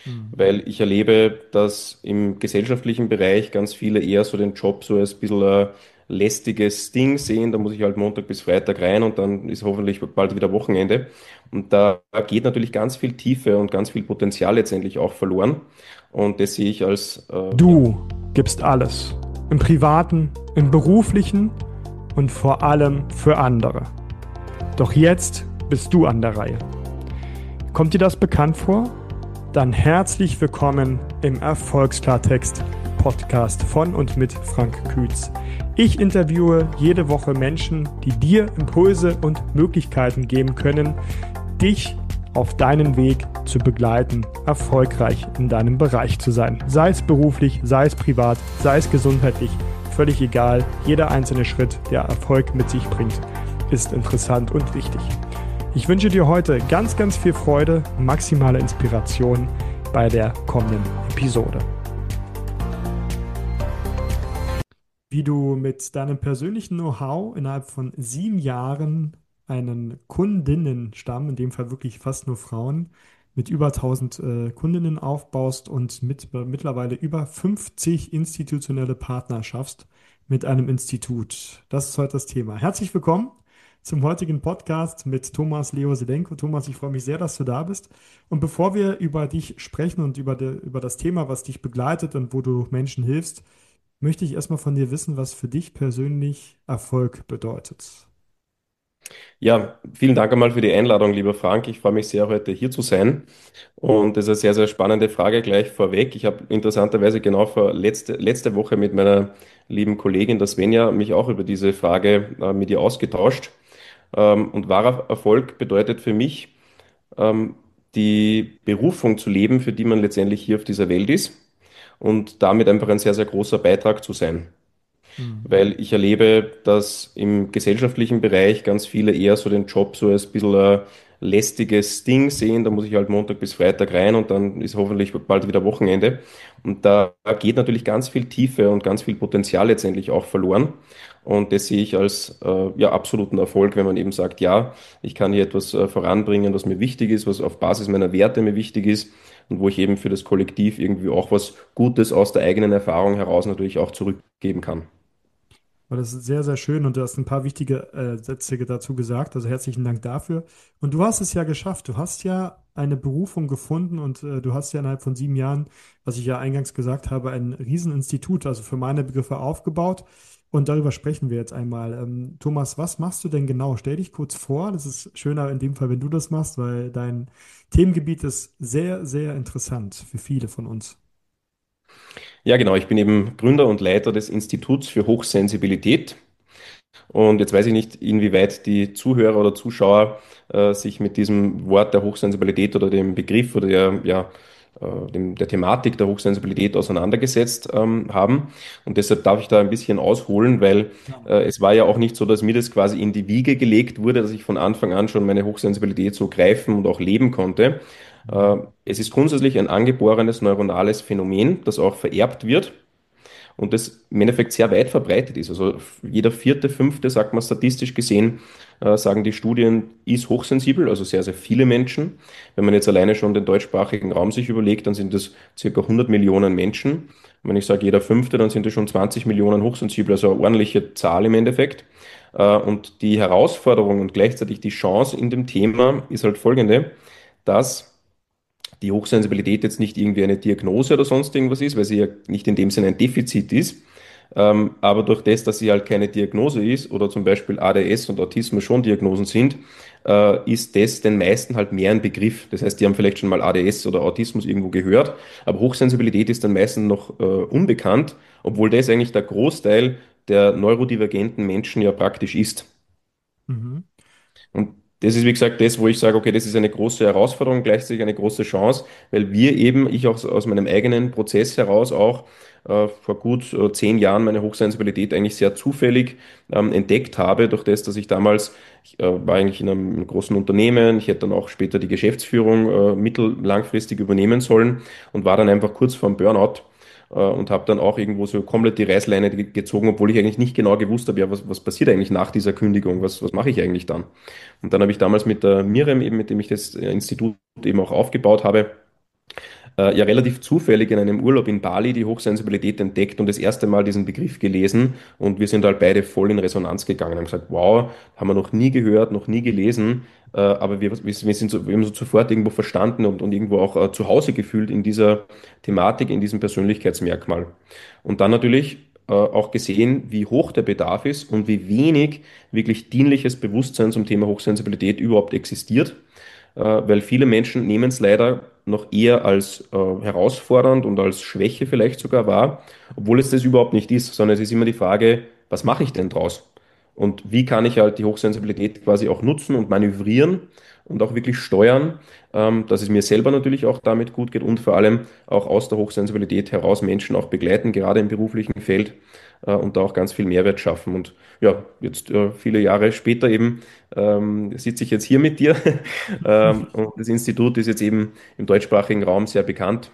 Hm. weil ich erlebe, dass im gesellschaftlichen Bereich ganz viele eher so den Job so als ein bisschen ein lästiges Ding sehen. Da muss ich halt Montag bis Freitag rein und dann ist hoffentlich bald wieder Wochenende. Und da geht natürlich ganz viel Tiefe und ganz viel Potenzial letztendlich auch verloren. Und das sehe ich als, ja, Du gibst alles. Im Privaten, im Beruflichen und vor allem für andere. Doch jetzt bist du an der Reihe. Kommt dir das bekannt vor? Dann herzlich willkommen im Erfolgsklartext Podcast von und mit Frank Kühns. Ich interviewe jede Woche Menschen, die dir Impulse und Möglichkeiten geben können, dich auf deinen Weg zu begleiten, erfolgreich in deinem Bereich zu sein. Sei es beruflich, sei es privat, sei es gesundheitlich, völlig egal. Jeder einzelne Schritt, der Erfolg mit sich bringt, ist interessant und wichtig. Ich wünsche dir heute ganz, ganz viel Freude, maximale Inspiration bei der kommenden Episode. Wie du mit deinem persönlichen Know-how innerhalb von 7 Jahren einen Kundinnenstamm, in dem Fall wirklich fast nur Frauen, mit über 1000 Kundinnen aufbaust und mit mittlerweile über 50 institutionelle Partner schaffst mit einem Institut. Das ist heute das Thema. Herzlich willkommen zum heutigen Podcast mit Thomas Leo Sedenko. Thomas, ich freue mich sehr, dass du da bist. Und bevor wir über dich sprechen und über das Thema, was dich begleitet und wo du Menschen hilfst, möchte ich erstmal von dir wissen, was für dich persönlich Erfolg bedeutet. ja, vielen Dank einmal für die Einladung, lieber Frank. Ich freue mich sehr, heute hier zu sein. Und das ist eine sehr, sehr spannende Frage gleich vorweg. Ich habe interessanterweise genau letzte Woche mit meiner lieben Kollegin, der Svenja, mich auch über diese Frage mit ihr ausgetauscht. Und wahrer Erfolg bedeutet für mich, ähm, die Berufung zu leben, für die man letztendlich hier auf dieser Welt ist und damit einfach ein sehr, sehr großer Beitrag zu sein. Mhm. Weil ich erlebe, dass im gesellschaftlichen Bereich ganz viele eher so den Job so als ein bisschen ein lästiges Ding sehen. Da muss ich halt Montag bis Freitag rein und dann ist hoffentlich bald wieder Wochenende. Und da geht natürlich ganz viel Tiefe und ganz viel Potenzial letztendlich auch verloren. Und das sehe ich als ja, absoluten Erfolg, wenn man eben sagt, ja, ich kann hier etwas voranbringen, was mir wichtig ist, was auf Basis meiner Werte mir wichtig ist und wo ich eben für das Kollektiv irgendwie auch was Gutes aus der eigenen Erfahrung heraus natürlich auch zurückgeben kann. Weil das ist sehr, sehr schön und du hast ein paar wichtige Sätze dazu gesagt. Also herzlichen Dank dafür. Und du hast es ja geschafft. Du hast ja eine Berufung gefunden und du hast ja innerhalb von 7 Jahren, was ich ja eingangs gesagt habe, ein Rieseninstitut, also für meine Begriffe aufgebaut. Und darüber sprechen wir jetzt einmal. Thomas, was machst du denn genau? Stell dich kurz vor. Das ist schöner in dem Fall, wenn du das machst, weil dein Themengebiet ist sehr, sehr interessant für viele von uns. Ja, genau. Ich bin eben Gründer und Leiter des Instituts für Hochsensibilität. Und jetzt weiß ich nicht, inwieweit die Zuhörer oder Zuschauer sich mit diesem Wort der Hochsensibilität oder dem Begriff oder der Thematik der Hochsensibilität auseinandergesetzt haben. Und deshalb darf ich da ein bisschen ausholen, weil Ja. es war ja auch nicht so, dass mir das quasi in die Wiege gelegt wurde, dass ich von Anfang an schon meine Hochsensibilität so greifen und auch leben konnte. Mhm. Es ist grundsätzlich ein angeborenes neuronales Phänomen, das auch vererbt wird und das im Endeffekt sehr weit verbreitet ist. Also jeder vierte, fünfte, sagt man statistisch gesehen, sagen die Studien, ist hochsensibel, also sehr, sehr viele Menschen. Wenn man jetzt alleine schon den deutschsprachigen Raum sich überlegt, dann sind das circa 100 Millionen Menschen. Und wenn ich sage jeder fünfte, dann sind es schon 20 Millionen hochsensibel, also eine ordentliche Zahl im Endeffekt. Und die Herausforderung und gleichzeitig die Chance in dem Thema ist halt folgende, dass die Hochsensibilität jetzt nicht irgendwie eine Diagnose oder sonst irgendwas ist, weil sie ja nicht in dem Sinne ein Defizit ist. Aber durch das, dass sie halt keine Diagnose ist oder zum Beispiel ADS und Autismus schon Diagnosen sind, ist das den meisten halt mehr ein Begriff. Das heißt, die haben vielleicht schon mal ADS oder Autismus irgendwo gehört, aber Hochsensibilität ist den meisten noch unbekannt, obwohl das eigentlich der Großteil der neurodivergenten Menschen ja praktisch ist. Mhm. Und das ist, wie gesagt, das, wo ich sage, okay, das ist eine große Herausforderung, gleichzeitig eine große Chance, weil wir eben, ich auch aus meinem eigenen Prozess heraus auch vor gut 10 Jahren meine Hochsensibilität eigentlich sehr zufällig entdeckt habe, durch das, dass ich damals, ich war eigentlich in einem großen Unternehmen, ich hätte dann auch später die Geschäftsführung langfristig übernehmen sollen und war dann einfach kurz vorm Burnout und habe dann auch irgendwo so komplett die Reißleine gezogen, obwohl ich eigentlich nicht genau gewusst habe, ja, was passiert eigentlich nach dieser Kündigung, was mache ich eigentlich dann? Und dann habe ich damals mit der Miriam eben, mit dem ich das Institut eben auch aufgebaut habe, ja relativ zufällig in einem Urlaub in Bali die Hochsensibilität entdeckt und das erste Mal diesen Begriff gelesen. Und wir sind halt beide voll in Resonanz gegangen und haben gesagt, wow, haben wir noch nie gehört, noch nie gelesen. Aber wir haben so sofort irgendwo verstanden und irgendwo auch zu Hause gefühlt in dieser Thematik, in diesem Persönlichkeitsmerkmal. Und dann natürlich auch gesehen, wie hoch der Bedarf ist und wie wenig wirklich dienliches Bewusstsein zum Thema Hochsensibilität überhaupt existiert, weil viele Menschen nehmen es leider noch eher als herausfordernd und als Schwäche vielleicht sogar wahr, obwohl es das überhaupt nicht ist, sondern es ist immer die Frage, was mache ich denn draus? Und wie kann ich halt die Hochsensibilität quasi auch nutzen und manövrieren und auch wirklich steuern, dass es mir selber natürlich auch damit gut geht und vor allem auch aus der Hochsensibilität heraus Menschen auch begleiten, gerade im beruflichen Feld, und da auch ganz viel Mehrwert schaffen. Und ja, jetzt viele Jahre später eben sitze ich jetzt hier mit dir. Und das Institut ist jetzt eben im deutschsprachigen Raum sehr bekannt.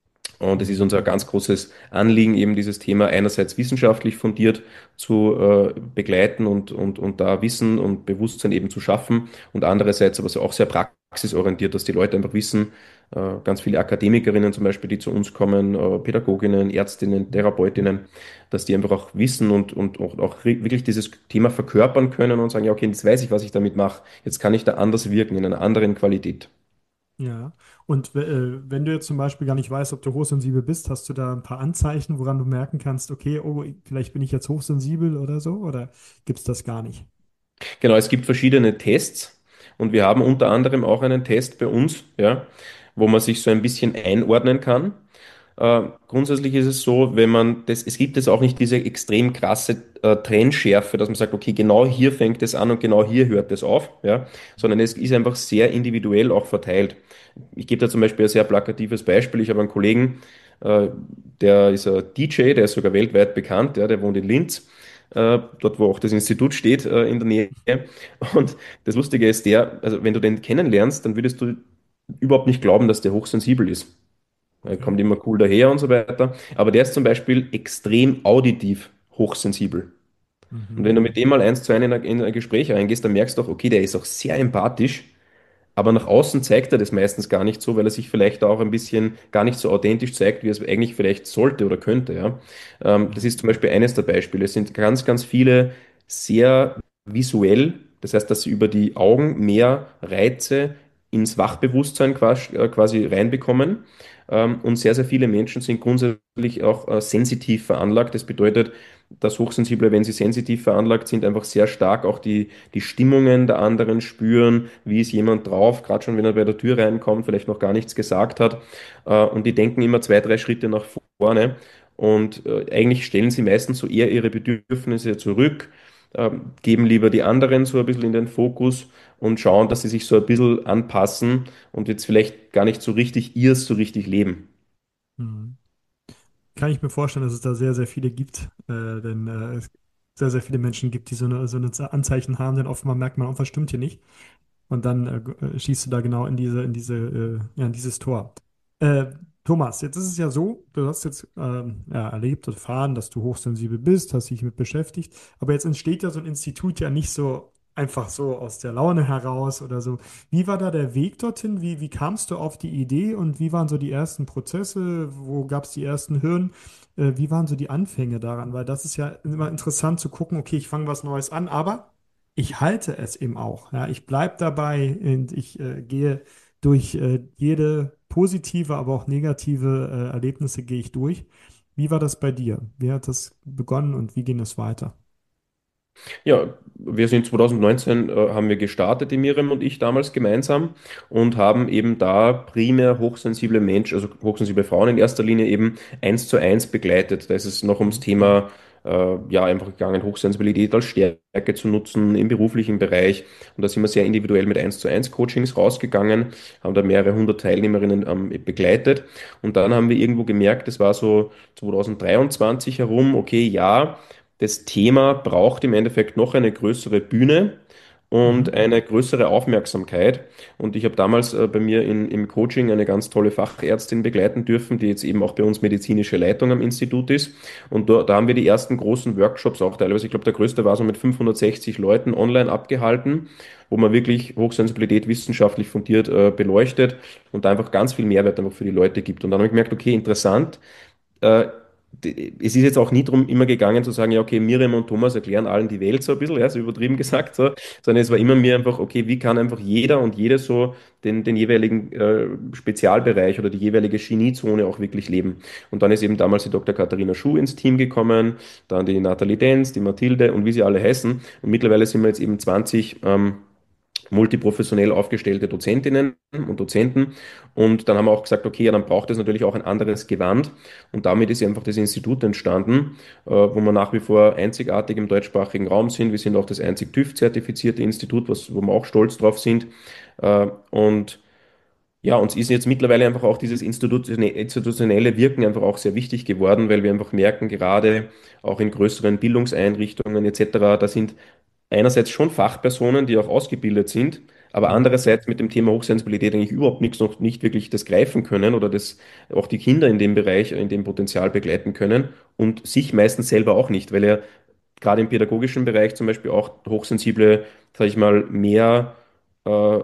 Und es ist unser ganz großes Anliegen, eben dieses Thema einerseits wissenschaftlich fundiert zu begleiten und da Wissen und Bewusstsein eben zu schaffen und andererseits aber so auch sehr praxisorientiert, dass die Leute einfach wissen, ganz viele Akademikerinnen zum Beispiel, die zu uns kommen, Pädagoginnen, Ärztinnen, Therapeutinnen, dass die einfach auch wissen und auch wirklich dieses Thema verkörpern können und sagen, ja, okay, jetzt weiß ich, was ich damit mache, jetzt kann ich da anders wirken, in einer anderen Qualität. Ja, und wenn du jetzt zum Beispiel gar nicht weißt, ob du hochsensibel bist, hast du da ein paar Anzeichen, woran du merken kannst, okay, oh, vielleicht bin ich jetzt hochsensibel oder so, oder gibt es das gar nicht? Genau, es gibt verschiedene Tests und wir haben unter anderem auch einen Test bei uns, ja, wo man sich so ein bisschen einordnen kann. Grundsätzlich ist es so, wenn man das, es gibt jetzt auch nicht diese extrem krasse Trennschärfe, dass man sagt, okay, genau hier fängt es an und genau hier hört es auf, ja, sondern es ist einfach sehr individuell auch verteilt. Ich gebe da zum Beispiel ein sehr plakatives Beispiel. Ich habe einen Kollegen, äh, der ist ein DJ, der ist sogar weltweit bekannt, ja, der wohnt in Linz, dort wo auch das Institut steht, in der Nähe. Und das Lustige ist der, also wenn du den kennenlernst, dann würdest du überhaupt nicht glauben, dass der hochsensibel ist. Er Okay. kommt immer cool daher und so weiter. Aber der ist zum Beispiel extrem auditiv hochsensibel. Und Mhm. wenn du mit dem mal eins zu eins in ein Gespräch reingehst, dann merkst du auch, okay, der ist auch sehr empathisch, aber nach außen zeigt er das meistens gar nicht so, weil er sich vielleicht auch ein bisschen gar nicht so authentisch zeigt, wie er es eigentlich vielleicht sollte oder könnte. Ja? Das Ja. ist zum Beispiel eines der Beispiele. Es sind ganz, ganz viele sehr visuell, das heißt, dass sie über die Augen mehr Reize ins Wachbewusstsein quasi reinbekommen. Und sehr, sehr viele Menschen sind grundsätzlich auch sensitiv veranlagt. Das bedeutet, dass Hochsensible, wenn sie sensitiv veranlagt sind, einfach sehr stark auch die Stimmungen der anderen spüren, wie ist jemand drauf, gerade schon, wenn er bei der Tür reinkommt, vielleicht noch gar nichts gesagt hat. Und die denken immer zwei, drei Schritte nach vorne. Und eigentlich stellen sie meistens so eher ihre Bedürfnisse zurück, geben lieber die anderen so ein bisschen in den Fokus und schauen, dass sie sich so ein bisschen anpassen und jetzt vielleicht gar nicht so richtig ihrs so richtig leben. Mhm. Kann ich mir vorstellen, dass es da sehr, sehr viele gibt, denn es sehr, sehr viele Menschen gibt, die so eine Anzeichen haben, denn oftmal merkt man, was stimmt hier nicht. Und dann schießt du da genau ja, in dieses Tor. Äh, Thomas, jetzt ist es ja so, du hast jetzt ja, erlebt und erfahren, dass du hochsensibel bist, hast dich mit beschäftigt, aber jetzt entsteht ja so ein Institut ja nicht so einfach so aus der Laune heraus oder so. Wie war da der Weg dorthin? Wie kamst du auf die Idee und wie waren so die ersten Prozesse? Wo gab es die ersten Hürden? Wie waren so die Anfänge daran? Weil das ist ja immer interessant zu gucken, okay, ich fange was Neues an, aber ich halte es eben auch. Ja, ich bleibe dabei und ich gehe durch jede positive, aber auch negative Erlebnisse gehe ich durch. Wie war das bei dir? Wie hat das begonnen und wie ging es weiter? Ja, wir sind 2019, haben wir gestartet, die Miriam und ich damals gemeinsam und haben eben da primär hochsensible Menschen, also hochsensible Frauen in erster Linie eben eins zu eins begleitet. Da ist es noch ums Mhm. Thema, ja, einfach gegangen, Hochsensibilität als Stärke zu nutzen im beruflichen Bereich. Und da sind wir sehr individuell mit eins zu eins Coachings rausgegangen, haben da mehrere hundert Teilnehmerinnen begleitet. Und dann haben wir irgendwo gemerkt, das war so 2023 herum, okay, ja, das Thema braucht im Endeffekt noch eine größere Bühne. und Mhm. eine größere Aufmerksamkeit. Und ich habe damals bei mir im Coaching eine ganz tolle Fachärztin begleiten dürfen, die jetzt eben auch bei uns medizinische Leitung am Institut ist. Und da haben wir die ersten großen Workshops auch teilweise, ich glaube, der größte war so mit 560 Leuten online abgehalten, wo man wirklich Hochsensibilität wissenschaftlich fundiert beleuchtet und da einfach ganz viel Mehrwert einfach für die Leute gibt. Und dann habe ich gemerkt, okay, interessant, äh, es ist jetzt auch nie darum immer gegangen zu sagen, ja, okay, Miriam und Thomas erklären allen die Welt so ein bisschen, ja, so übertrieben gesagt, so, sondern es war immer Mhm. mir einfach, okay, wie kann einfach jeder und jede so den jeweiligen Spezialbereich oder die jeweilige Geniezone auch wirklich leben. Und dann ist eben damals die Dr. Katharina Schuh ins Team gekommen, dann die Nathalie Denz, die Mathilde und wie sie alle heißen. Und mittlerweile sind wir jetzt eben 20 multiprofessionell aufgestellte Dozentinnen und Dozenten. Und dann haben wir auch gesagt, okay, ja, dann braucht es natürlich auch ein anderes Gewand. Und damit ist einfach das Institut entstanden, wo wir nach wie vor einzigartig im deutschsprachigen Raum sind. Wir sind auch das einzig TÜV-zertifizierte Institut, wo wir auch stolz drauf sind. Und ja, uns ist jetzt mittlerweile einfach auch dieses institutionelle Wirken einfach auch sehr wichtig geworden, weil wir einfach merken, gerade auch in größeren Bildungseinrichtungen etc., da sind einerseits schon Fachpersonen, die auch ausgebildet sind, aber Mhm. andererseits mit dem Thema Hochsensibilität eigentlich überhaupt nichts, noch nicht wirklich das greifen können oder das auch die Kinder in dem Bereich, in dem Potenzial begleiten können und sich meistens selber auch nicht, weil er gerade im pädagogischen Bereich zum Beispiel auch Hochsensible, sage ich mal, mehr äh,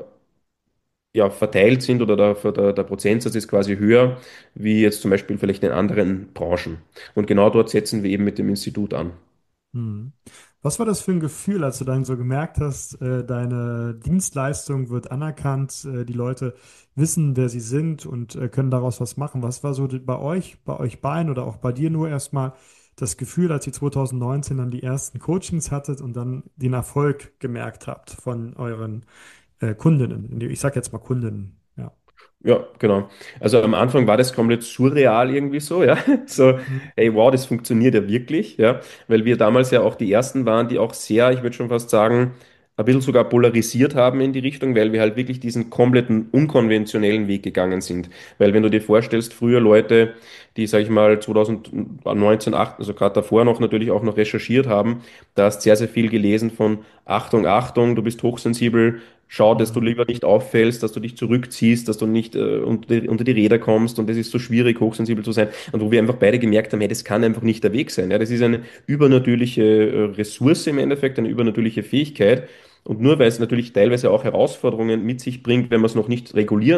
ja, verteilt sind oder der Prozentsatz ist quasi höher, wie jetzt zum Beispiel vielleicht in anderen Branchen. Und genau dort setzen wir eben mit dem Institut an. Mhm. Was war das für ein Gefühl, als du dann so gemerkt hast, deine Dienstleistung wird anerkannt, die Leute wissen, wer sie sind und können daraus was machen? Was war so bei euch beiden oder auch bei dir nur erstmal das Gefühl, als ihr 2019 dann die ersten Coachings hattet und dann den Erfolg gemerkt habt von euren Kundinnen? Ich sage jetzt mal Kundinnen, ja. Ja, genau. Also am Anfang war das komplett surreal irgendwie so, ja. So, Mhm. hey, wow, das funktioniert ja wirklich, ja. Weil wir damals ja auch die ersten waren, die auch sehr, ich würde schon fast sagen, ein bisschen sogar polarisiert haben in die Richtung, weil wir halt wirklich diesen kompletten unkonventionellen Weg gegangen sind. Weil wenn du dir vorstellst, früher Leute, die, sag ich mal, 2019, 8, also gerade davor noch natürlich auch noch recherchiert haben, da hast sehr, sehr viel gelesen von Achtung, Achtung, du bist hochsensibel, schau, dass du Mhm. lieber nicht auffällst, dass du dich zurückziehst, dass du nicht unter die Räder kommst und es ist so schwierig, hochsensibel zu sein. Und wo wir einfach beide gemerkt haben, hey, das kann einfach nicht der Weg sein. Ja, das ist eine übernatürliche Ressource im Endeffekt, eine übernatürliche Fähigkeit. Und nur weil es natürlich teilweise auch Herausforderungen mit sich bringt, wenn man es noch nicht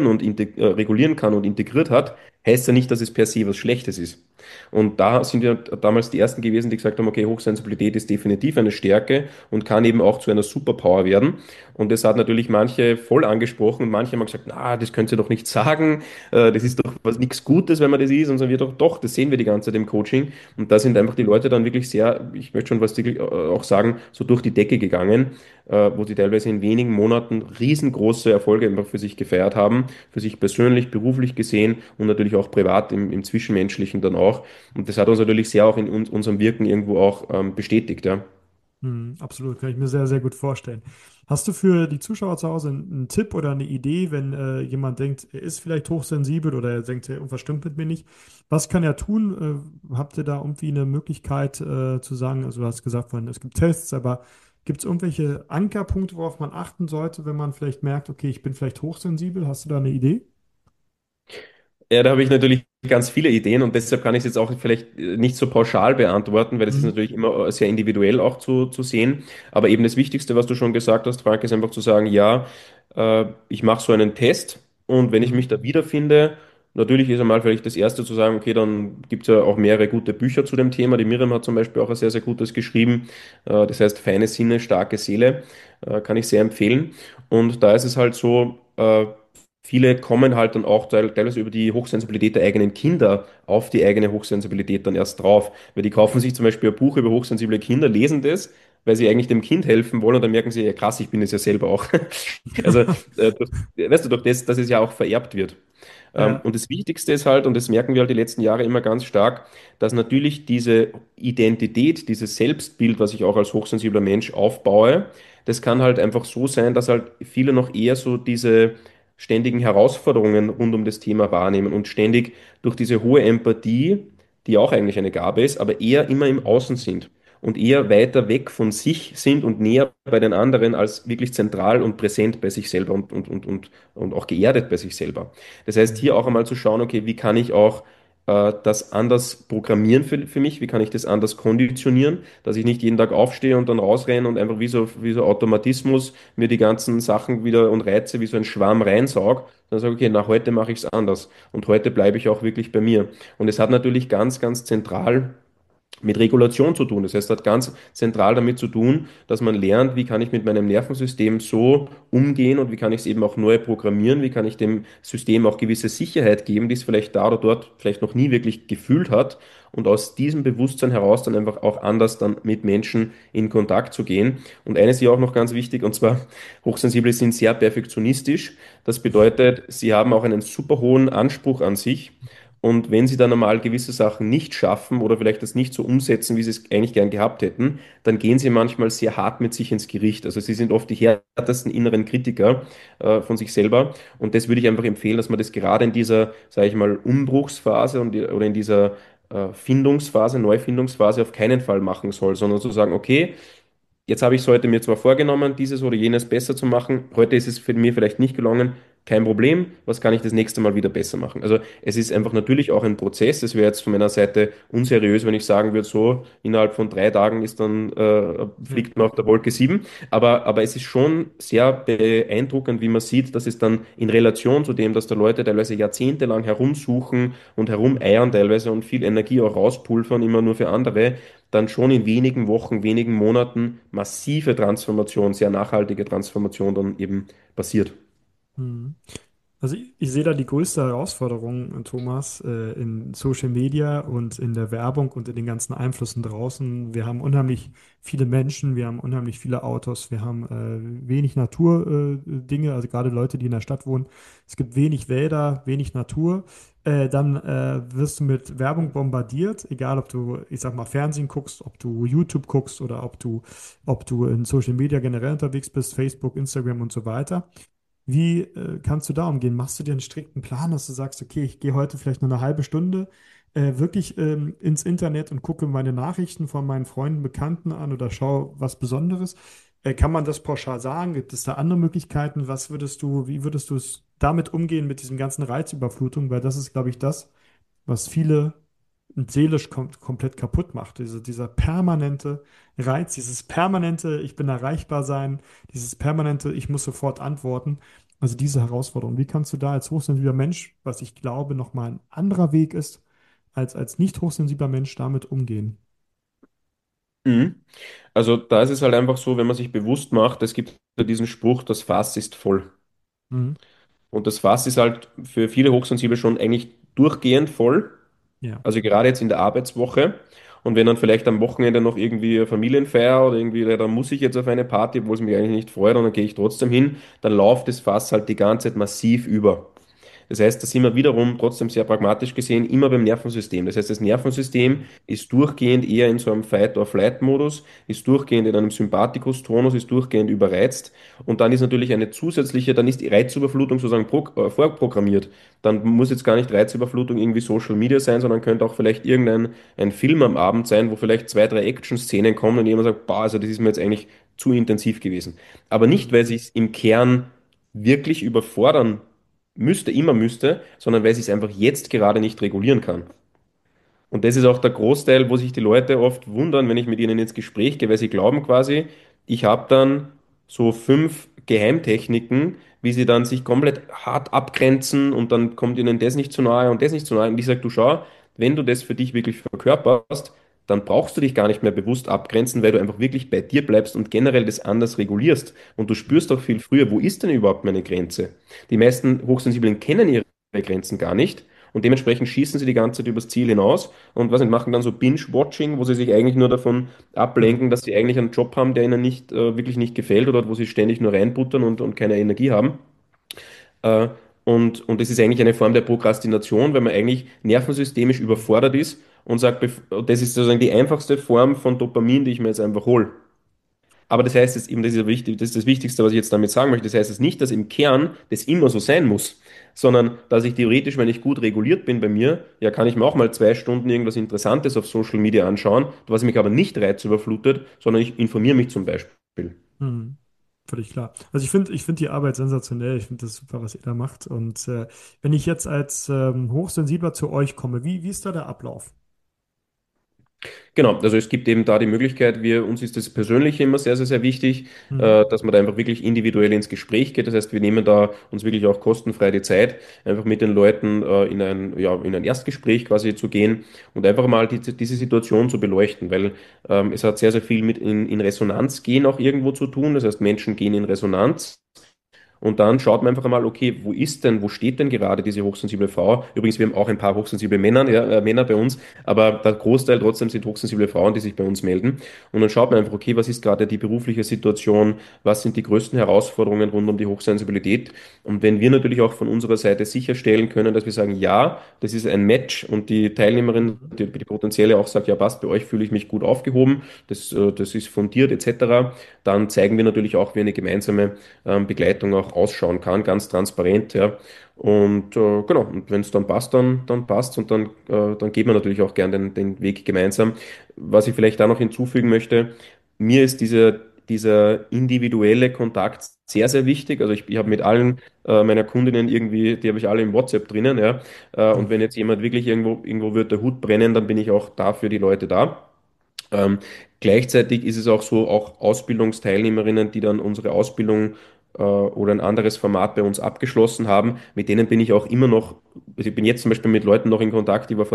regulieren kann und integriert hat, heißt ja nicht, dass es per se was Schlechtes ist. Und da sind wir damals die Ersten gewesen, die gesagt haben, okay, Hochsensibilität ist definitiv eine Stärke und kann eben auch zu einer Superpower werden. Und das hat natürlich manche voll angesprochen und manche haben gesagt, na, das könnt ihr doch nicht sagen, das ist doch was nichts Gutes, wenn man das ist. Und so wir doch, das sehen wir die ganze Zeit im Coaching. Und da sind einfach die Leute dann wirklich sehr, ich möchte schon was wirklich auch sagen, so durch die Decke gegangen, wo sie teilweise in wenigen Monaten riesengroße Erfolge einfach für sich gefeiert haben, für sich persönlich, beruflich gesehen und natürlich auch privat im Zwischenmenschlichen dann auch. Und das hat uns natürlich sehr auch in unserem Wirken irgendwo auch bestätigt, ja. Absolut, kann ich mir sehr, sehr gut vorstellen. Hast du für die Zuschauer zu Hause einen Tipp oder eine Idee, wenn jemand denkt, er ist vielleicht hochsensibel oder er denkt, irgendwas stimmt mit mir nicht? Was kann er tun? Habt ihr da irgendwie eine Möglichkeit zu sagen, also du hast gesagt, vorhin, es gibt Tests, aber gibt es irgendwelche Ankerpunkte, worauf man achten sollte, wenn man vielleicht merkt, okay, ich bin vielleicht hochsensibel? Hast du da eine Idee? Ja, da habe ich natürlich ganz viele Ideen und deshalb kann ich es jetzt auch vielleicht nicht so pauschal beantworten, weil das ist Mhm. natürlich immer sehr individuell auch zu sehen. Aber eben das Wichtigste, was du schon gesagt hast, Frank, ist einfach zu sagen, ja, ich mache so einen Test und wenn ich Mhm. mich da wiederfinde, natürlich ist einmal vielleicht das Erste zu sagen, okay, dann gibt es ja auch mehrere gute Bücher zu dem Thema. Die Miriam hat zum Beispiel auch ein sehr, sehr gutes geschrieben. Das heißt, feine Sinne, starke Seele, kann ich sehr empfehlen. Und da ist es halt so, viele kommen halt dann auch teilweise über die Hochsensibilität der eigenen Kinder auf die eigene Hochsensibilität dann erst drauf. Weil die kaufen sich zum Beispiel ein Buch über hochsensible Kinder, lesen das, weil sie eigentlich dem Kind helfen wollen und dann merken sie, ja krass, ich bin es ja selber auch. Also, weißt du, durch das, dass es ja auch vererbt wird. Ja. Und das Wichtigste ist halt, und das merken wir halt die letzten Jahre immer ganz stark, dass natürlich diese Identität, dieses Selbstbild, was ich auch als hochsensibler Mensch aufbaue, das kann halt einfach so sein, dass halt viele noch eher so diese ständigen Herausforderungen rund um das Thema wahrnehmen und ständig durch diese hohe Empathie, die auch eigentlich eine Gabe ist, aber eher immer im Außen sind. und eher weiter weg von sich sind und näher bei den anderen als wirklich zentral und präsent bei sich selber und auch geerdet bei sich selber. Das heißt, Mhm. hier auch einmal zu schauen, okay, wie kann ich auch das anders programmieren für mich, wie kann ich das anders konditionieren, dass ich nicht jeden Tag aufstehe und dann rausrenne und einfach wie so Automatismus mir die ganzen Sachen wieder und Reize wie so ein Schwamm reinsaug, dann sage ich, okay, na, heute mache ich es anders und heute bleibe ich auch wirklich bei mir. Und es hat natürlich ganz, ganz zentral mit Regulation zu tun. Das heißt, hat ganz zentral damit zu tun, dass man lernt, wie kann ich mit meinem Nervensystem so umgehen und wie kann ich es eben auch neu programmieren, wie kann ich dem System auch gewisse Sicherheit geben, die es vielleicht da oder dort vielleicht noch nie wirklich gefühlt hat und aus diesem Bewusstsein heraus dann einfach auch anders dann mit Menschen in Kontakt zu gehen. Und eines ist ja auch noch ganz wichtig, und zwar Hochsensible sind sehr perfektionistisch. Das bedeutet, sie haben auch einen super hohen Anspruch an sich. Und wenn sie dann einmal gewisse Sachen nicht schaffen oder vielleicht das nicht so umsetzen, wie sie es eigentlich gern gehabt hätten, dann gehen sie manchmal sehr hart mit sich ins Gericht. Also sie sind oft die härtesten inneren Kritiker von sich selber. Und das würde ich einfach empfehlen, dass man das gerade in dieser, sage ich mal, Umbruchsphase oder in dieser Findungsphase, Neufindungsphase auf keinen Fall machen soll, sondern zu sagen, okay, jetzt habe ich es heute mir zwar vorgenommen, dieses oder jenes besser zu machen. Heute ist es für mir vielleicht nicht gelungen. Kein Problem. Was kann ich das nächste Mal wieder besser machen? Also es ist einfach natürlich auch ein Prozess. Es wäre jetzt von meiner Seite unseriös, wenn ich sagen würde, so innerhalb von 3 Tagen ist dann Ja. fliegt man auf der Wolke 7. Aber es ist schon sehr beeindruckend, wie man sieht, dass es dann in Relation zu dem, dass da Leute teilweise jahrzehntelang herumsuchen und herumeiern teilweise und viel Energie auch rauspulvern, immer nur für andere, dann schon in wenigen Wochen, wenigen Monaten massive Transformation, sehr nachhaltige Transformation dann eben passiert. Mhm. Also ich sehe da die größte Herausforderung, Thomas, in Social Media und in der Werbung und in den ganzen Einflüssen draußen. Wir haben unheimlich viele Menschen, wir haben unheimlich viele Autos, wir haben wenig Naturdinge, Dinge, also gerade Leute, die in der Stadt wohnen. Es gibt wenig Wälder, wenig Natur. Dann wirst du mit Werbung bombardiert, egal ob du, ich sag mal, Fernsehen guckst, ob du YouTube guckst oder ob du in Social Media generell unterwegs bist, Facebook, Instagram und so weiter. Wie kannst du da umgehen? Machst du dir einen strikten Plan, dass du sagst, okay, ich gehe heute vielleicht nur eine halbe Stunde wirklich ins Internet und gucke meine Nachrichten von meinen Freunden, Bekannten an oder schaue was Besonderes? Kann man das pauschal sagen? Gibt es da andere Möglichkeiten? Wie würdest du es damit umgehen mit diesem ganzen Reizüberflutung? Weil das ist, glaube ich, das, was viele seelisch komplett kaputt macht. Dieser permanente Reiz, dieses permanente, ich bin erreichbar sein, dieses permanente, ich muss sofort antworten. Also diese Herausforderung. Wie kannst du da als hochsensibler Mensch, was ich glaube, nochmal ein anderer Weg ist, als nicht hochsensibler Mensch damit umgehen? Mhm. Also da ist es halt einfach so, wenn man sich bewusst macht, es gibt ja diesen Spruch, das Fass ist voll. Mhm. Und das Fass ist halt für viele Hochsensible schon eigentlich durchgehend voll. Ja. Also gerade jetzt in der Arbeitswoche. Und wenn dann vielleicht am Wochenende noch irgendwie eine Familienfeier oder irgendwie, ja, da muss ich jetzt auf eine Party, obwohl es mich eigentlich nicht freut, und dann gehe ich trotzdem hin, dann läuft das Fass halt die ganze Zeit massiv über. Das heißt, da sind wir wiederum trotzdem sehr pragmatisch gesehen immer beim Nervensystem. Das heißt, das Nervensystem ist durchgehend eher in so einem Fight-or-Flight-Modus, ist durchgehend in einem Sympathikus-Tonus, ist durchgehend überreizt. Und dann ist natürlich eine zusätzliche, dann ist die Reizüberflutung sozusagen vorprogrammiert. Dann muss jetzt gar nicht Reizüberflutung irgendwie Social Media sein, sondern könnte auch vielleicht ein Film am Abend sein, wo vielleicht 2, 3 Action-Szenen kommen und jemand sagt, boah, also das ist mir jetzt eigentlich zu intensiv gewesen. Aber nicht, Mhm. weil sich im Kern wirklich überfordern immer müsste, sondern weil sie es einfach jetzt gerade nicht regulieren kann. Und das ist auch der Großteil, wo sich die Leute oft wundern, wenn ich mit ihnen ins Gespräch gehe, weil sie glauben quasi, ich habe dann so 5 Geheimtechniken, wie sie dann sich komplett hart abgrenzen und dann kommt ihnen das nicht zu nahe und das nicht zu nahe. Und ich sage, du schau, wenn du das für dich wirklich verkörperst, dann brauchst du dich gar nicht mehr bewusst abgrenzen, weil du einfach wirklich bei dir bleibst und generell das anders regulierst. Und du spürst auch viel früher, wo ist denn überhaupt meine Grenze? Die meisten Hochsensiblen kennen ihre Grenzen gar nicht. Und dementsprechend schießen sie die ganze Zeit übers Ziel hinaus und was nicht, machen dann so Binge-Watching, wo sie sich eigentlich nur davon Ja. ablenken, dass sie eigentlich einen Job haben, der ihnen nicht wirklich nicht gefällt oder wo sie ständig nur reinbuttern und keine Energie haben. Äh, und das ist eigentlich eine Form der Prokrastination, weil man eigentlich nervensystemisch überfordert ist und sagt, das ist sozusagen die einfachste Form von Dopamin, die ich mir jetzt einfach hole. Aber das heißt jetzt eben, das ist das Wichtigste, was ich jetzt damit sagen möchte. Das heißt jetzt nicht, dass im Kern das immer so sein muss, sondern dass ich theoretisch, wenn ich gut reguliert bin bei mir, ja, kann ich mir auch mal 2 Stunden irgendwas Interessantes auf Social Media anschauen, was mich aber nicht reizüberflutet, sondern ich informiere mich zum Beispiel. Hm. Völlig klar. Also ich finde die Arbeit sensationell. Ich finde das super, was ihr da macht. Und wenn ich jetzt als Hochsensibler zu euch komme, wie ist da der Ablauf? Genau, also es gibt eben da die Möglichkeit, uns ist das Persönliche immer sehr, sehr, sehr wichtig, Hm. dass man da einfach wirklich individuell ins Gespräch geht. Das heißt, wir nehmen da uns wirklich auch kostenfrei die Zeit, einfach mit den Leuten in ein Erstgespräch quasi zu gehen und einfach mal diese Situation zu beleuchten, weil es hat sehr, sehr viel mit in Resonanz gehen auch irgendwo zu tun. Das heißt, Menschen gehen in Resonanz. Und dann schaut man einfach mal, okay, wo steht denn gerade diese hochsensible Frau? Übrigens, wir haben auch ein paar hochsensible Männer bei uns, aber der Großteil trotzdem sind hochsensible Frauen, die sich bei uns melden. Und dann schaut man einfach, okay, was ist gerade die berufliche Situation? Was sind die größten Herausforderungen rund um die Hochsensibilität? Und wenn wir natürlich auch von unserer Seite sicherstellen können, dass wir sagen, ja, das ist ein Match und die Teilnehmerin, Mhm. die Potenzielle auch sagt, ja, passt, bei euch fühle ich mich gut aufgehoben, das ist fundiert etc., dann zeigen wir natürlich auch, wie eine gemeinsame Begleitung auch ausschauen kann, ganz transparent, ja. Und genau, und wenn es dann passt, dann passt und dann geht man natürlich auch gern den Weg gemeinsam. Was ich vielleicht da noch hinzufügen möchte, mir ist dieser individuelle Kontakt sehr, sehr wichtig. Also ich habe mit allen meiner Kundinnen irgendwie, die habe ich alle im WhatsApp drinnen, ja. Und wenn jetzt jemand wirklich irgendwo wird der Hut brennen, dann bin ich auch da für die Leute da. Ähm, Gleichzeitig ist es auch so, auch Ausbildungsteilnehmerinnen, die dann unsere Ausbildung oder ein anderes Format bei uns abgeschlossen haben, mit denen bin ich auch immer noch, also ich bin jetzt zum Beispiel mit Leuten noch in Kontakt, die war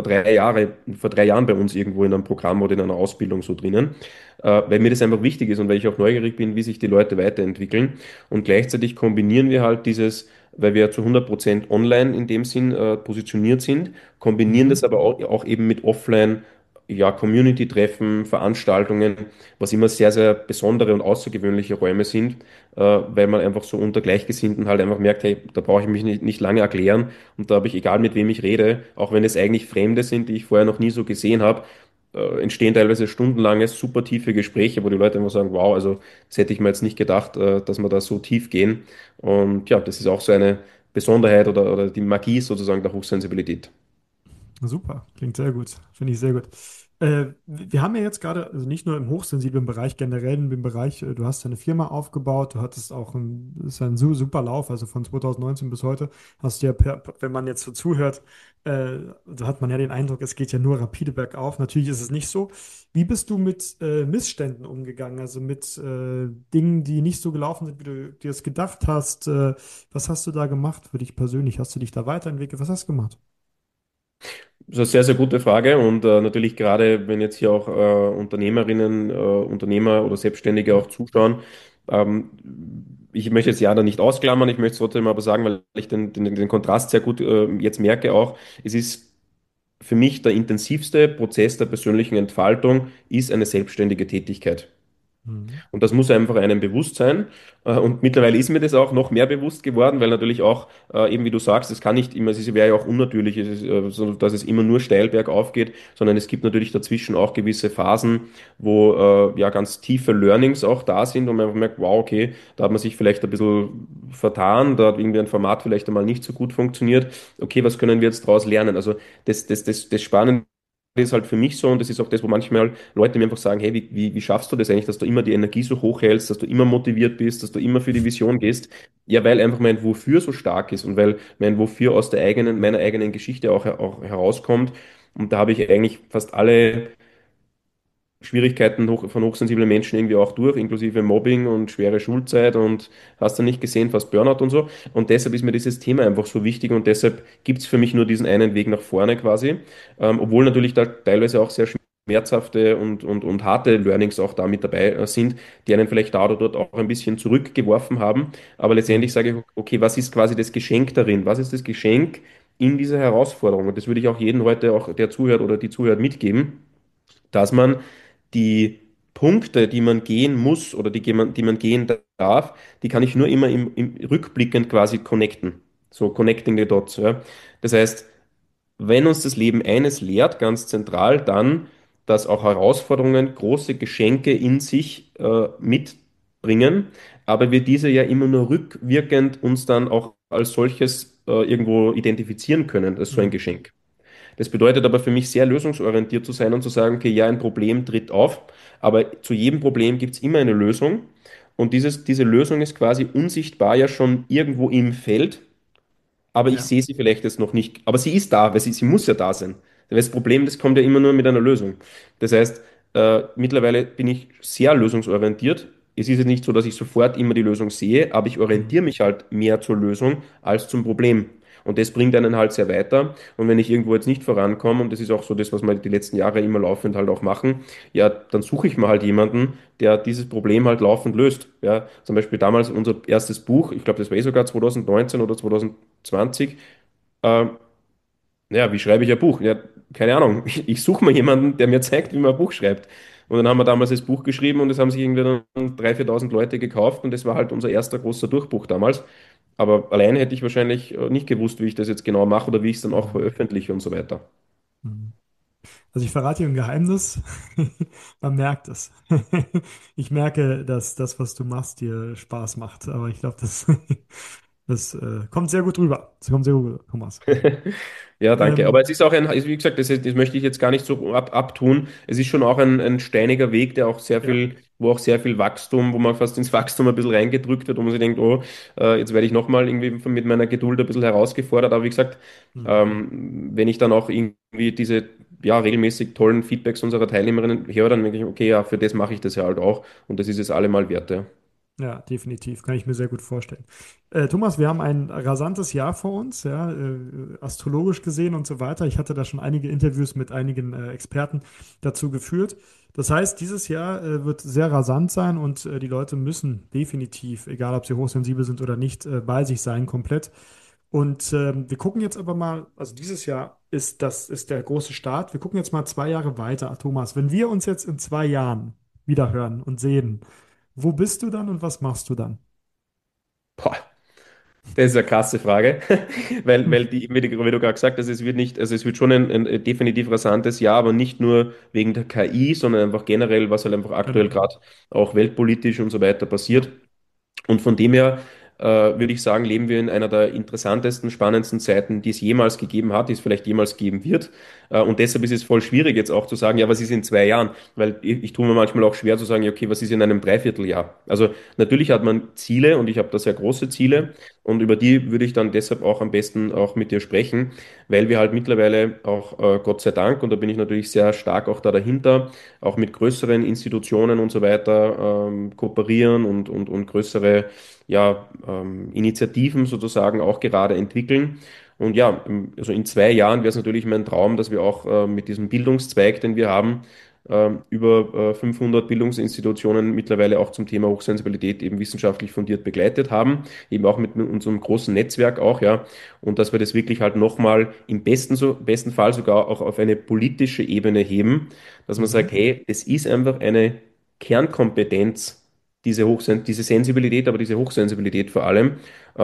vor 3 Jahren bei uns irgendwo in einem Programm oder in einer Ausbildung so drinnen, weil mir das einfach wichtig ist und weil ich auch neugierig bin, wie sich die Leute weiterentwickeln. Und gleichzeitig kombinieren wir halt weil wir zu 100% online in dem Sinn positioniert sind, kombinieren das Mhm. aber auch eben mit Offline, ja, Community-Treffen, Veranstaltungen, was immer sehr, sehr besondere und außergewöhnliche Räume sind, weil man einfach so unter Gleichgesinnten halt einfach merkt, hey, da brauche ich mich nicht lange erklären und da habe ich, egal mit wem ich rede, auch wenn es eigentlich Fremde sind, die ich vorher noch nie so gesehen habe, entstehen teilweise stundenlange, super tiefe Gespräche, wo die Leute einfach sagen, wow, also das hätte ich mir jetzt nicht gedacht, dass wir da so tief gehen. Und ja, das ist auch so eine Besonderheit oder die Magie sozusagen der Hochsensibilität. Super, klingt sehr gut. Finde ich sehr gut. Wir haben ja jetzt gerade, also nicht nur im hochsensiblen Bereich, generell in dem Bereich, du hast deine Firma aufgebaut, du hattest auch ist ja ein super Lauf, also von 2019 bis heute hast du ja, wenn man jetzt so zuhört, so hat man ja den Eindruck, es geht ja nur rapide bergauf. Natürlich ist es nicht so. Wie bist du mit Missständen umgegangen, also mit Dingen, die nicht so gelaufen sind, wie du dir es gedacht hast? Was hast du da gemacht für dich persönlich? Hast du dich da weiterentwickelt? Was hast du gemacht? Das ist eine sehr, sehr gute Frage und natürlich gerade, wenn jetzt hier auch Unternehmerinnen, Unternehmer oder Selbstständige auch zuschauen, ähm, ich möchte jetzt ja da nicht ausklammern, ich möchte es trotzdem aber sagen, weil ich den Kontrast sehr gut jetzt merke auch, es ist für mich der intensivste Prozess der persönlichen Entfaltung ist eine selbstständige Tätigkeit. Mhm. Und das muss einfach einem bewusst sein. Und mittlerweile ist mir das auch noch mehr bewusst geworden, weil natürlich auch, eben wie du sagst, es kann nicht immer, es wäre ja auch unnatürlich, so, dass es immer nur steil bergauf geht, sondern es gibt natürlich dazwischen auch gewisse Phasen, wo ja ganz tiefe Learnings auch da sind und man einfach merkt, wow, okay, da hat man sich vielleicht ein bisschen vertan, da hat irgendwie ein Format vielleicht einmal nicht so gut funktioniert. Okay, was können wir jetzt daraus lernen? Also das Spannende ist halt für mich so, und das ist auch das, wo manchmal Leute mir einfach sagen, hey, wie schaffst du das eigentlich, dass du immer die Energie so hoch hältst, dass du immer motiviert bist, dass du immer für die Vision gehst? Ja, weil einfach mein Wofür so stark ist und weil mein Wofür aus meiner eigenen Geschichte auch herauskommt. Und da habe ich eigentlich fast alle Schwierigkeiten von hochsensiblen Menschen irgendwie auch durch, inklusive Mobbing und schwere Schulzeit und hast du nicht gesehen, fast Burnout und so. Und deshalb ist mir dieses Thema einfach so wichtig und deshalb gibt es für mich nur diesen einen Weg nach vorne quasi. Obwohl natürlich da teilweise auch sehr schmerzhafte und harte Learnings auch da mit dabei sind, die einen vielleicht da oder dort auch ein bisschen zurückgeworfen haben. Aber letztendlich Mhm. sage ich, okay, was ist quasi das Geschenk darin? Was ist das Geschenk in dieser Herausforderung? Und das würde ich auch jedem heute, auch der zuhört oder die zuhört, mitgeben, dass man die Punkte, die man gehen muss oder die man gehen darf, die kann ich nur immer im rückblickend quasi connecten. So connecting the dots. Ja. Das heißt, wenn uns das Leben eines lehrt, ganz zentral, dann, dass auch Herausforderungen große Geschenke in sich mitbringen, aber wir diese ja immer nur rückwirkend uns dann auch als solches irgendwo identifizieren können, als so ein Mhm. Geschenk. Das bedeutet aber für mich sehr lösungsorientiert zu sein und zu sagen, okay, ja, ein Problem tritt auf, aber zu jedem Problem gibt es immer eine Lösung. Und diese Lösung ist quasi unsichtbar ja schon irgendwo im Feld, aber ich Ja, sehe sie vielleicht jetzt noch nicht. Aber sie ist da, weil sie muss ja da sein. Weil das Problem, das kommt ja immer nur mit einer Lösung. Das heißt, mittlerweile bin ich sehr lösungsorientiert. Es ist jetzt nicht so, dass ich sofort immer die Lösung sehe, aber ich mhm. orientiere mich halt mehr zur Lösung als zum Problem. Und das bringt einen halt sehr weiter. Und wenn ich irgendwo jetzt nicht vorankomme, und das ist auch so das, was wir die letzten Jahre immer laufend halt auch machen, ja, dann suche ich mir halt jemanden, der dieses Problem halt laufend löst. Ja, zum Beispiel damals unser erstes Buch, ich glaube, das war eh sogar 2019 oder 2020. Ja, wie schreibe ich ein Buch? Ja, keine Ahnung. Ich suche mal jemanden, der mir zeigt, wie man ein Buch schreibt. Und dann haben wir damals das Buch geschrieben und es haben sich irgendwie dann 3.000, 4.000 Leute gekauft und das war halt unser erster großer Durchbruch damals. Aber alleine hätte ich wahrscheinlich nicht gewusst, wie ich das jetzt genau mache oder wie ich es dann auch Mhm. veröffentliche und so weiter. Mhm. Also ich verrate dir ein Geheimnis. Man merkt es. Ich merke, dass das, was du machst, dir Spaß macht. Aber ich glaube, das kommt sehr gut rüber. Das kommt sehr gut rüber, Thomas. Ja, danke. Aber Ähm, es ist auch wie gesagt, das möchte ich jetzt gar nicht so abtun. Es ist schon auch ein steiniger Weg, der auch sehr ja. viel, wo auch sehr viel Wachstum, wo man fast ins Wachstum ein bisschen reingedrückt wird, wo man sich denkt, oh, jetzt werde ich nochmal irgendwie mit meiner Geduld ein bisschen herausgefordert. Aber wie gesagt, Mhm. wenn ich dann auch irgendwie diese, ja, regelmäßig tollen Feedbacks unserer Teilnehmerinnen höre, dann denke ich, okay, ja, für das mache ich das ja halt auch. Und das ist es allemal wert, ja. Ja, definitiv. Kann ich mir sehr gut vorstellen. Thomas, wir haben ein rasantes Jahr vor uns, ja, astrologisch gesehen und so weiter. Ich hatte da schon einige Interviews mit einigen Experten dazu geführt. Das heißt, dieses Jahr wird sehr rasant sein und die Leute müssen definitiv, egal ob sie hochsensibel sind oder nicht, bei sich sein komplett. Und wir gucken jetzt aber mal, also dieses Jahr ist der große Start. Wir gucken jetzt mal 2 Jahre weiter, Thomas. Wenn wir uns jetzt in 2 Jahren wieder hören und sehen, wo bist du dann und was machst du dann? Boah. Das ist eine krasse Frage, weil, Hm. wie du gerade gesagt hast, es wird nicht, also es wird schon ein definitiv rasantes Jahr, aber nicht nur wegen der KI, sondern einfach generell, was halt einfach aktuell Generell. gerade auch weltpolitisch und so weiter Ja. passiert. Und von dem her würde ich sagen, leben wir in einer der interessantesten, spannendsten Zeiten, die es jemals gegeben hat, die es vielleicht jemals geben wird. Und deshalb ist es voll schwierig jetzt auch zu sagen, ja, was ist in 2 Jahren? Weil ich tue mir manchmal auch schwer zu sagen, ja, okay, was ist in einem Dreivierteljahr? Also natürlich hat man Ziele und ich habe da sehr große Mhm. Ziele und über die würde ich dann deshalb auch am besten auch mit dir sprechen, weil wir halt mittlerweile auch, Gott sei Dank, und da bin ich natürlich sehr stark auch da dahinter, auch mit größeren Institutionen und so weiter kooperieren und größere, ja, Initiativen sozusagen auch gerade entwickeln. Und ja, also in 2 Jahren wäre es natürlich mein Traum, dass wir auch mit diesem Bildungszweig, den wir haben, über 500 Bildungsinstitutionen mittlerweile auch zum Thema Hochsensibilität eben wissenschaftlich fundiert begleitet haben, eben auch mit unserem großen Netzwerk auch, ja, und dass wir das wirklich halt nochmal im besten Fall sogar auch auf eine politische Ebene heben, dass man sagt, Mhm. hey, es ist einfach eine Kernkompetenz, diese Sensibilität, aber diese Hochsensibilität vor allem.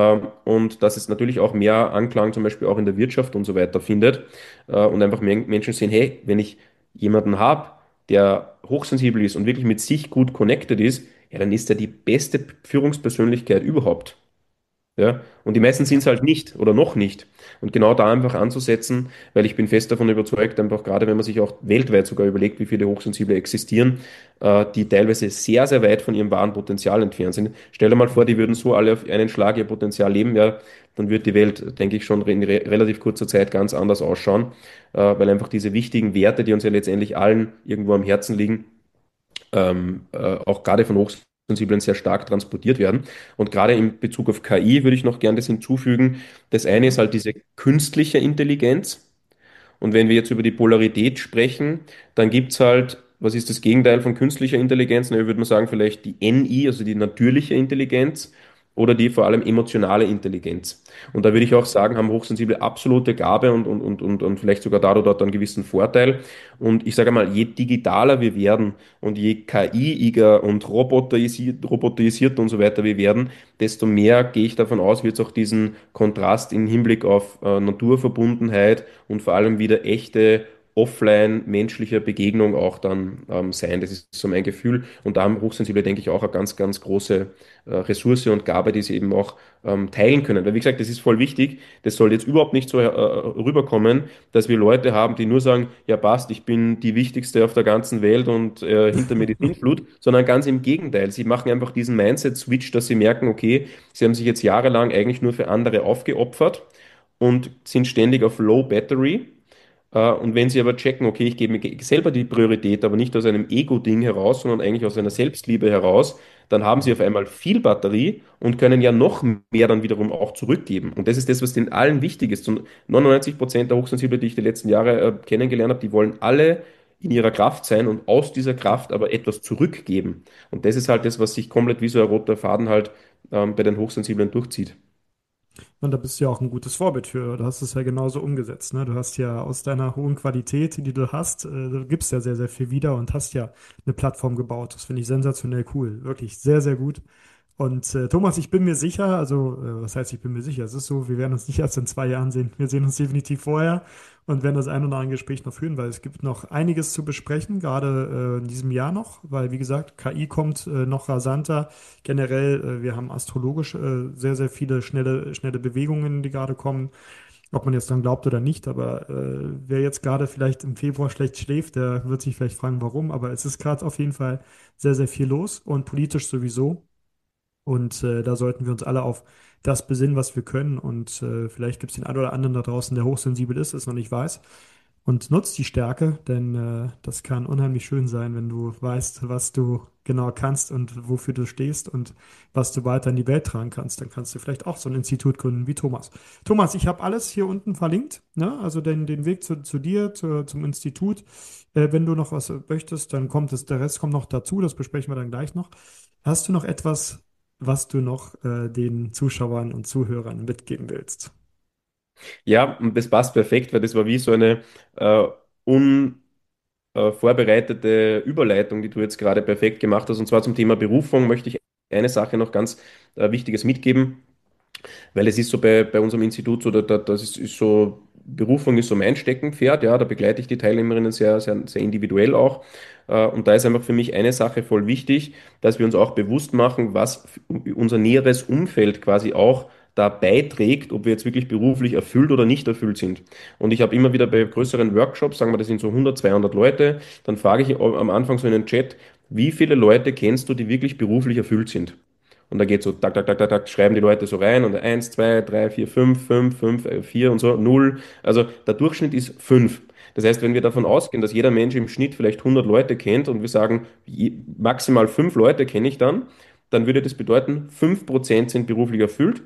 Und dass es natürlich auch mehr Anklang zum Beispiel auch in der Wirtschaft und so weiter findet. Und einfach Menschen sehen, hey, wenn ich jemanden habe, der hochsensibel ist und wirklich mit sich gut connected ist, ja, dann ist er die beste Führungspersönlichkeit überhaupt. Ja, und die meisten sind Ja. es halt nicht oder noch nicht. Und genau da einfach anzusetzen, weil ich bin fest davon überzeugt, einfach gerade wenn man sich auch weltweit sogar überlegt, wie viele Hochsensible existieren, die teilweise sehr, sehr weit von ihrem wahren Potenzial entfernt sind. Stell dir mal vor, die würden so alle auf einen Schlag ihr Potenzial leben, ja, dann wird die Welt, denke ich, schon in relativ kurzer Zeit ganz anders ausschauen, weil einfach diese wichtigen Werte, die uns ja letztendlich allen irgendwo am Herzen liegen, auch gerade von Hochsensiblen sehr stark transportiert werden. Und gerade in Bezug auf KI würde ich noch gerne das hinzufügen. Das eine ist Ja. halt diese künstliche Intelligenz. Und wenn wir jetzt über die Polarität sprechen, dann gibt es halt, was ist das Gegenteil von künstlicher Intelligenz? Na, ich würde mal sagen, vielleicht die NI, also die natürliche Intelligenz oder die vor allem emotionale Intelligenz. Und da würde ich Mhm. auch sagen, haben Hochsensible absolute Gabe und vielleicht sogar da oder dort einen gewissen Vorteil. Und ich sage mal, je digitaler wir werden und je KI-iger und roboterisiert und so weiter wir werden, desto mehr gehe ich davon aus, wird es auch diesen Kontrast im Hinblick auf Naturverbundenheit und vor allem wieder echte offline menschlicher Begegnung auch dann sein. Das ist so mein Gefühl. Und da haben Hochsensible, denke ich, auch eine ganz, ganz große Ressource und Gabe, die sie eben auch teilen können. Weil, wie gesagt, das ist voll wichtig. Das soll jetzt überhaupt nicht so rüberkommen, dass wir Leute haben, die nur sagen, ja passt, ich bin die Wichtigste auf der ganzen Welt und hinter mir die Sintflut, sondern ganz im Gegenteil. Sie machen einfach diesen Mindset-Switch, dass sie merken, okay, sie haben sich jetzt jahrelang eigentlich nur für andere aufgeopfert und sind ständig auf Low Battery. Und wenn sie aber checken, okay, ich gebe mir selber die Priorität, aber nicht aus einem Ego-Ding heraus, sondern eigentlich aus einer Selbstliebe heraus, dann haben sie auf einmal viel Batterie und können ja noch mehr dann wiederum auch zurückgeben. Und das ist das, was den allen wichtig ist. Und 99% der Hochsensiblen, die ich die letzten Jahre kennengelernt habe, die wollen alle in ihrer Kraft sein und aus dieser Kraft aber etwas zurückgeben. Und das ist halt das, was sich komplett wie so ein roter Faden halt bei den Hochsensiblen durchzieht. Und da bist du ja auch ein gutes Vorbild für. Du hast es ja genauso umgesetzt, ne? Du hast ja aus deiner hohen Qualität, die du hast, du gibst ja sehr, sehr viel wieder und hast ja eine Plattform gebaut. Das finde ich sensationell cool. Wirklich sehr, sehr gut. Und Thomas, ich bin mir sicher, also was heißt, ich bin mir sicher, es ist so, wir werden uns nicht erst in 2 Jahren sehen. Wir sehen uns definitiv vorher und werden das ein oder andere Gespräch noch führen, weil es gibt noch einiges zu besprechen, gerade in diesem Jahr noch, weil wie gesagt, KI kommt noch rasanter. Generell, wir haben astrologisch sehr, sehr viele schnelle Bewegungen, die gerade kommen. Ob man jetzt dann glaubt oder nicht, aber wer jetzt gerade vielleicht im Februar schlecht schläft, der wird sich vielleicht fragen, warum. Aber es ist gerade auf jeden Fall sehr, sehr viel los und politisch sowieso. Und da sollten wir uns alle auf das besinnen, was wir können. Und vielleicht gibt es den einen oder anderen da draußen, der hochsensibel ist, es noch nicht weiß. Und nutzt die Stärke, denn das kann unheimlich schön sein, wenn du weißt, was du genau kannst und wofür du stehst und was du weiter in die Welt tragen kannst. Dann kannst du vielleicht auch so ein Institut gründen wie Thomas. Thomas, ich habe alles hier unten verlinkt, ne? Also den Weg zu dir, zum Institut. Wenn du noch was möchtest, dann kommt es, der Rest kommt noch dazu, das besprechen wir dann gleich noch. Hast du noch etwas, was du noch den Zuschauern und Zuhörern mitgeben willst? Ja, und das passt perfekt, weil das war wie so eine äh, vorbereitete Überleitung, die du jetzt gerade perfekt gemacht hast. Und zwar zum Thema Berufung möchte ich eine Sache noch ganz Wichtiges mitgeben. Weil es ist so bei unserem Institut so, das ist so, Berufung ist so mein Steckenpferd, ja, da begleite ich die Teilnehmerinnen sehr, sehr, sehr individuell auch. Und da ist einfach für mich eine Sache voll wichtig, dass wir uns auch bewusst machen, was unser näheres Umfeld quasi auch da beiträgt, ob wir jetzt wirklich beruflich erfüllt oder nicht erfüllt sind. Und ich habe immer wieder bei größeren Workshops, sagen wir, das sind so 100, 200 Leute, dann frage ich am Anfang so in den Chat, wie viele Leute kennst du, die wirklich beruflich erfüllt sind? Und da geht so, tak, tak, tak, tak, tak, schreiben die Leute so rein und eins, zwei, drei, vier, fünf, 4 und so, null. Also der Durchschnitt ist 5. Das heißt, wenn wir davon ausgehen, dass jeder Mensch im Schnitt vielleicht 100 Leute kennt und wir sagen, maximal 5 Leute kenne ich dann würde das bedeuten, 5% sind beruflich erfüllt,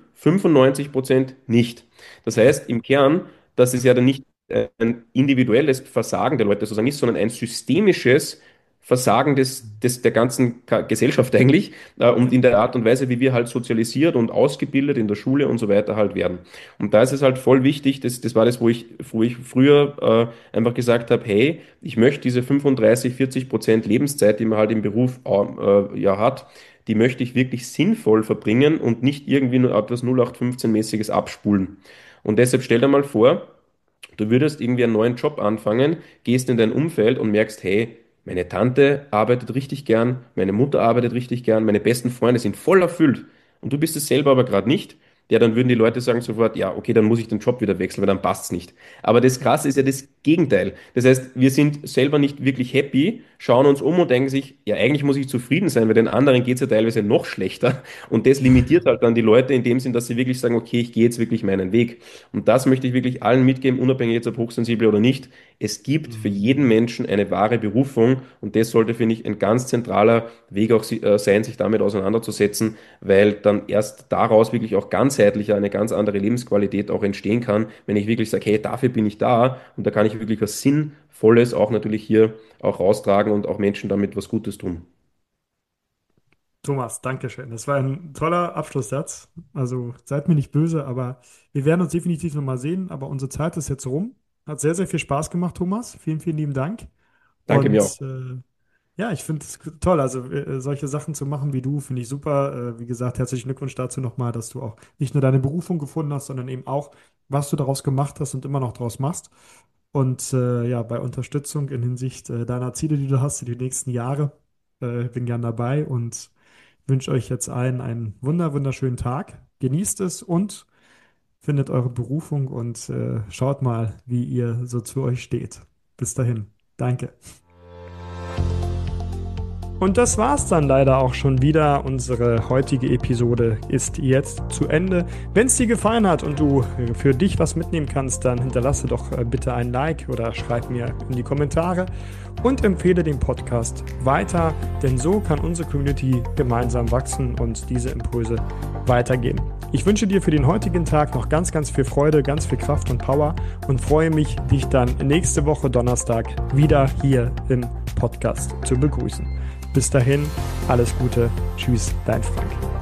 95% nicht. Das heißt, im Kern, dass es ja dann nicht ein individuelles Versagen der Leute sozusagen ist, sondern ein systemisches Versagen der ganzen Gesellschaft eigentlich und in der Art und Weise, wie wir halt sozialisiert und ausgebildet in der Schule und so weiter halt werden. Und da ist es halt voll wichtig, das war das, wo ich früher einfach gesagt habe, hey, ich möchte diese 35, 40% Lebenszeit, die man halt im Beruf ja hat, die möchte ich wirklich sinnvoll verbringen und nicht irgendwie nur etwas 0815-mäßiges abspulen. Und deshalb stell dir mal vor, du würdest irgendwie einen neuen Job anfangen, gehst in dein Umfeld und merkst, hey, meine Tante arbeitet richtig gern, meine Mutter arbeitet richtig gern, meine besten Freunde sind voll erfüllt und du bist es selber aber gerade nicht. Ja, dann würden die Leute sagen sofort, ja, okay, dann muss ich den Job wieder wechseln, weil dann passt's nicht. Aber das Krasse ist ja das Gegenteil. Das heißt, wir sind selber nicht wirklich happy, schauen uns um und denken sich, ja, eigentlich muss ich zufrieden sein, weil den anderen geht's ja teilweise noch schlechter. Und das limitiert halt dann die Leute in dem Sinn, dass sie wirklich sagen, okay, ich gehe jetzt wirklich meinen Weg. Und das möchte ich wirklich allen mitgeben, unabhängig jetzt ob hochsensibel oder nicht. Es gibt für jeden Menschen eine wahre Berufung und das sollte, finde ich, ein ganz zentraler Weg auch sein, sich damit auseinanderzusetzen, weil dann erst daraus wirklich auch ganzheitlicher eine ganz andere Lebensqualität auch entstehen kann, wenn ich wirklich sage, hey, dafür bin ich da und da kann ich wirklich was Sinnvolles auch natürlich hier auch raustragen und auch Menschen damit was Gutes tun. Thomas, danke schön. Das war ein toller Abschlusssatz. Also seid mir nicht böse, aber wir werden uns definitiv nochmal sehen. Aber unsere Zeit ist jetzt rum. Hat sehr, sehr viel Spaß gemacht, Thomas. Vielen, vielen lieben Dank. Danke mir auch. Und ja, ich finde es toll. Also solche Sachen zu machen wie du, finde ich super. Wie gesagt, herzlichen Glückwunsch dazu nochmal, dass du auch nicht nur deine Berufung gefunden hast, sondern eben auch, was du daraus gemacht hast und immer noch daraus machst. Und ja, bei Unterstützung in Hinsicht deiner Ziele, die du hast für die nächsten Jahre, bin gern dabei und wünsche euch jetzt allen einen wunderschönen Tag. Genießt es und findet eure Berufung und schaut mal, wie ihr so zu euch steht. Bis dahin. Danke. Und das war's dann leider auch schon wieder. Unsere heutige Episode ist jetzt zu Ende. Wenn es dir gefallen hat und du für dich was mitnehmen kannst, dann hinterlasse doch bitte ein Like oder schreib mir in die Kommentare und empfehle den Podcast weiter, denn so kann unsere Community gemeinsam wachsen und diese Impulse weitergeben. Ich wünsche dir für den heutigen Tag noch ganz viel Freude, ganz viel Kraft und Power und freue mich, dich dann nächste Woche Donnerstag wieder hier im Podcast zu begrüßen. Bis dahin, alles Gute. Tschüss, dein Frank.